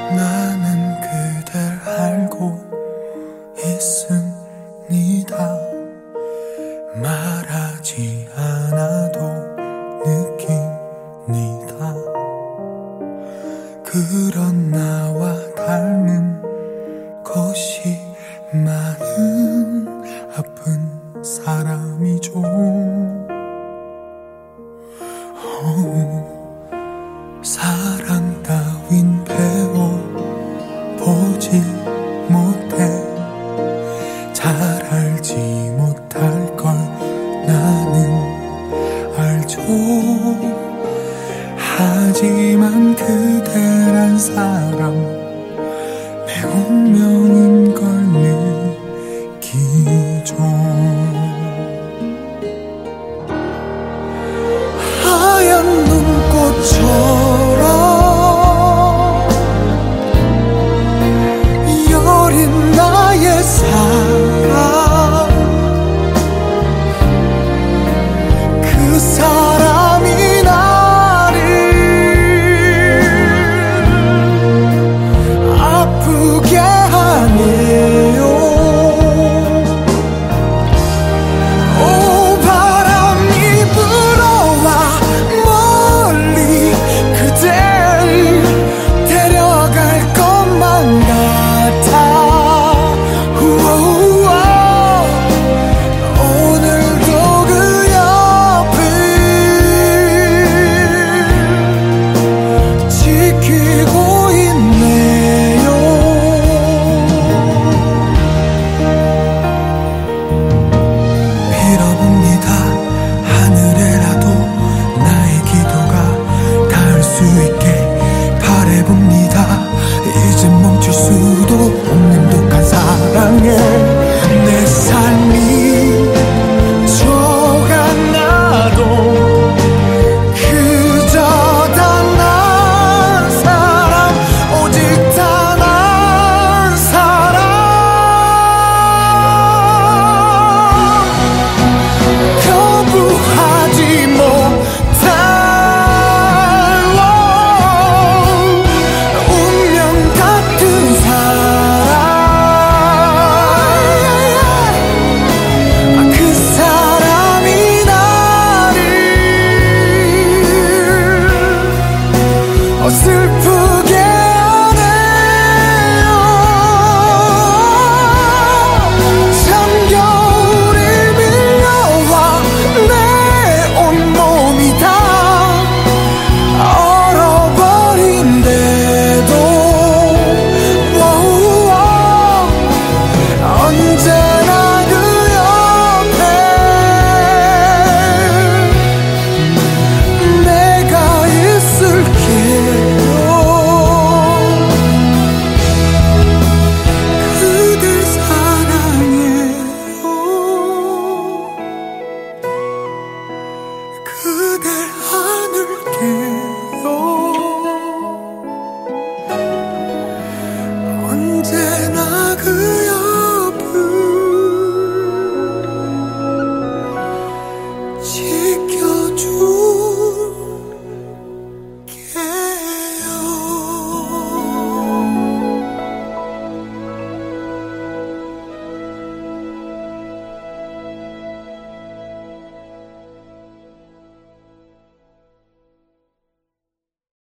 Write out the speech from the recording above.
나는 그댈 알고 있습니다. 말하지 않아도 느낍니다. 그런 나와 닮은 것이 많은 아픈 사람이죠. 사랑 따윈 배워보지 못해 잘 알지 못할 걸 나는 알죠. 하지만 그대란 사람 내 운명인 걸 느끼죠. 하얀 눈꽃처럼 여린 나의 사랑, 그 사람이 나를 아프게 하네요. 오 바람이 불어와 멀리 그댈 데려갈 것만 같아. 오늘도 그 옆을 지키고 있네요. 빌어봅니다. 하늘에라도 나의 기도가 닿을 수 있게 바라봅니다. 이젠 멈출 수도 없는 독한 사랑에 내 삶이 저간나도 그저 단 한 사람, 오직 단 한 사람. 거부하지 못할 운명 같은 사람, 그 사람이 나를 슬프게 하네요. 참겨울이 밀려와 내 온몸이 다 얼어버린대도 언제나 그 옆에 내가 있을게요. 그댈 사랑해요. 그댈 안을게요. 언제나 그